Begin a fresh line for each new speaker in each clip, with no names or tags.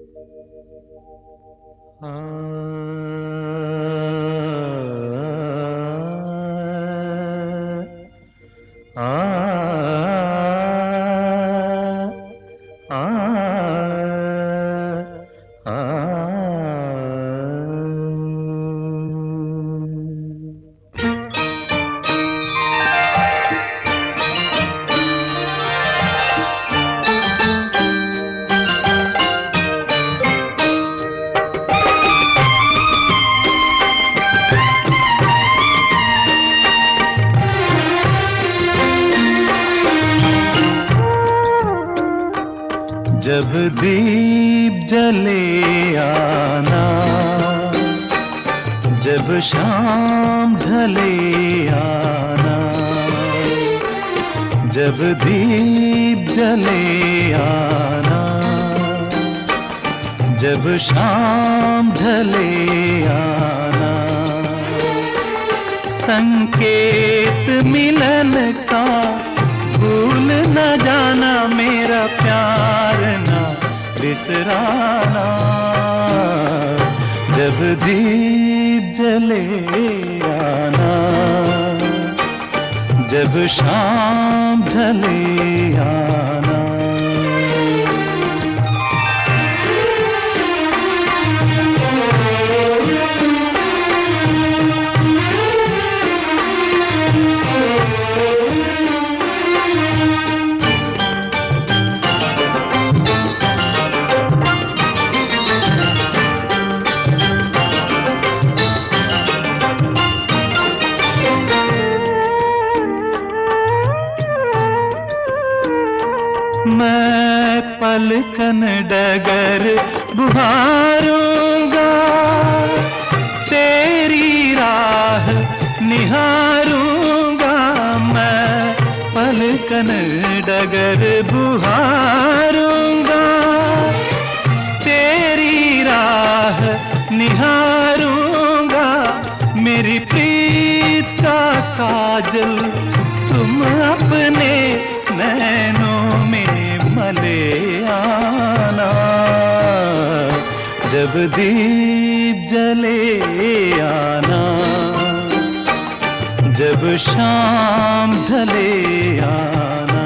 जब दीप जले आना, जब शाम ढले आना, जब दीप जले आना, जब शाम ढले आना, संकेत मिलन का भूल न जाना, मेरा प्यार न बिसराना। जब दीप जले आना, जब शाम ढले आना। मैं पलकन डगर बुहारूंगा, तेरी राह निहारूंगा। मैं पलकन डगर बुहारूंगा, तेरी राह निहारूंगा। मेरी प्रीत का काजल तुम अपने नैनों में मले आना। जब दीप जले आना, जब शाम ढले आना।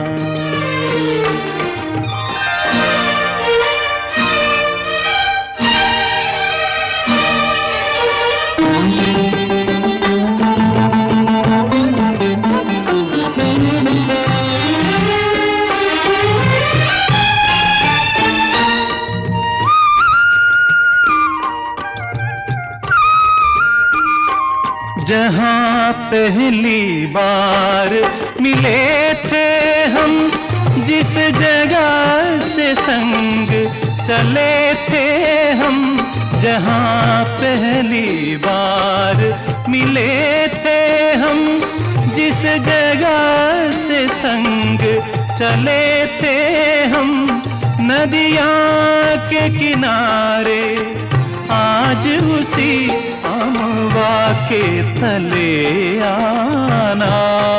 जहाँ पहली बार मिले थे हम, जिस जगह से संग चले थे हम। जहाँ पहली बार मिले थे हम, जिस जगह से संग चले थे हम। नदियाँ के किनारे आज उसी अमवा के तले आना।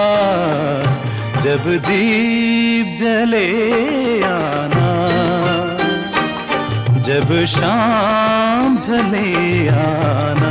जब दीप जले आना, जब शाम ढले आना।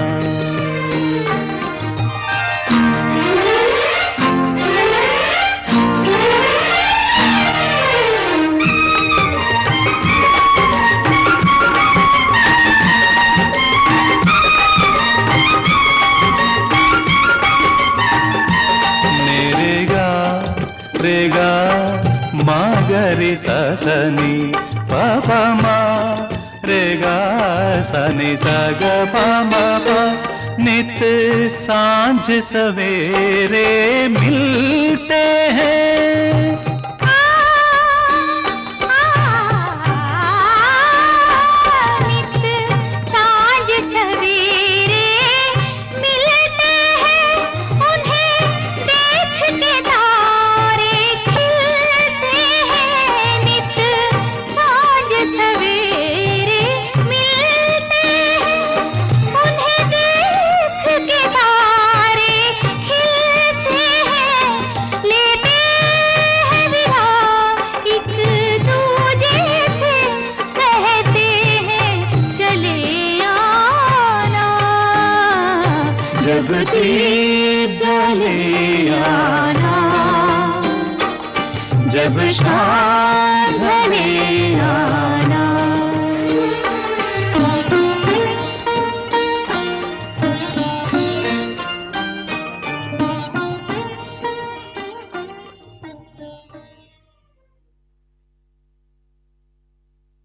रेगा मा गरे सा सनी पा पा मा, रेगा सनी सा ग पा मा पा। नित सांझ सवेरे मिलते हैं, जब दीप जले आना, जब शाम ढले आना।